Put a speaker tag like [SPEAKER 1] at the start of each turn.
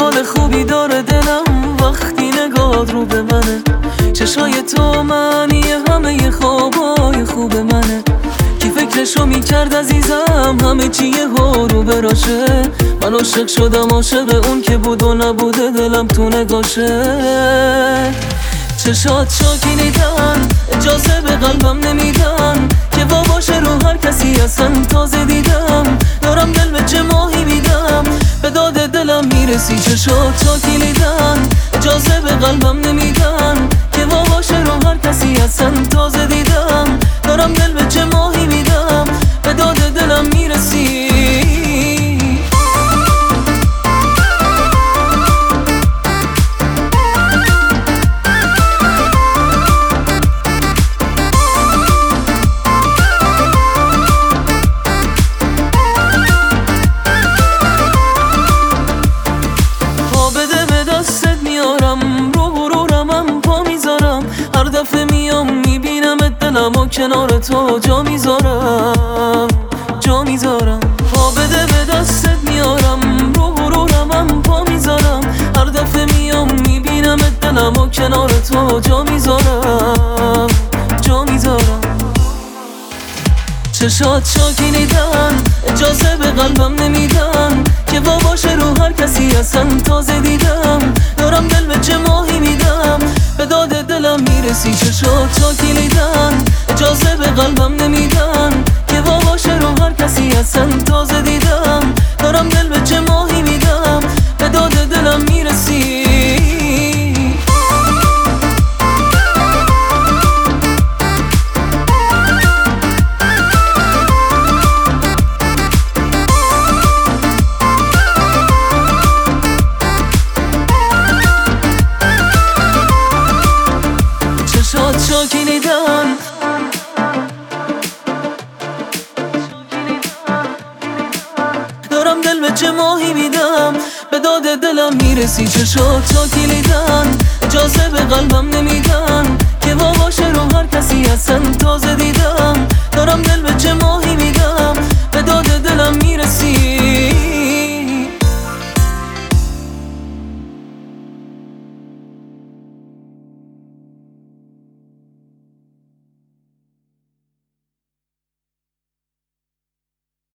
[SPEAKER 1] حال خوبی داره دلم وقتی نگاه رو به منه. چشای تو معنی همه خوابای خوب منه. کی فکرشو میکرد عزیزم همه چی رو براشه. من عاشق شدم، عاشق اون که بود و نبوده دلم تو نگاشه. چشات شاکینیدن اجازه به قلبم نمیدن که باشه رو هر کسی اصلا. تازه دیدم دارم دل به چه ماهی میدم، به داد دلم میرسی. چشات شاکینیدن اجازه به قلبم نمیدن که باشه رو هر کسی اصلا. تازه دیدم دارم دل به چه ماهی میدم، به داد دلم میرسی. دلمو کنار تو جا میذارم، جا میذارم. پا بده به دستت میارم، رو رمم پا میذارم. هر دفعه میام میبینم دلمو کنار تو جا میذارم، جا میذارم. چشات شاکینیدن اجازه به قلبم نمیدن که باشه رو هر کسی اصلا. تازه دیدم دارم دل به چه ماهی میدم، به داد دلم میرسی. چشات شاکینیدن اجازه به قلبم نمیدن که باشه رو هر کسی اصلا. تازه دیدم دارم دل به چه ماهی میدم، به داد دلم میرسی. شاکینیدن دارم دل به چه ماهی میدم، به داد دلم میرسی. چشات شاکینیدن اجازه به قلبم نمیدن که باشه رو هر کسی اصلا. تازه دیدم دارم دل به چه ماهی میدم، به داد دلم میرسی.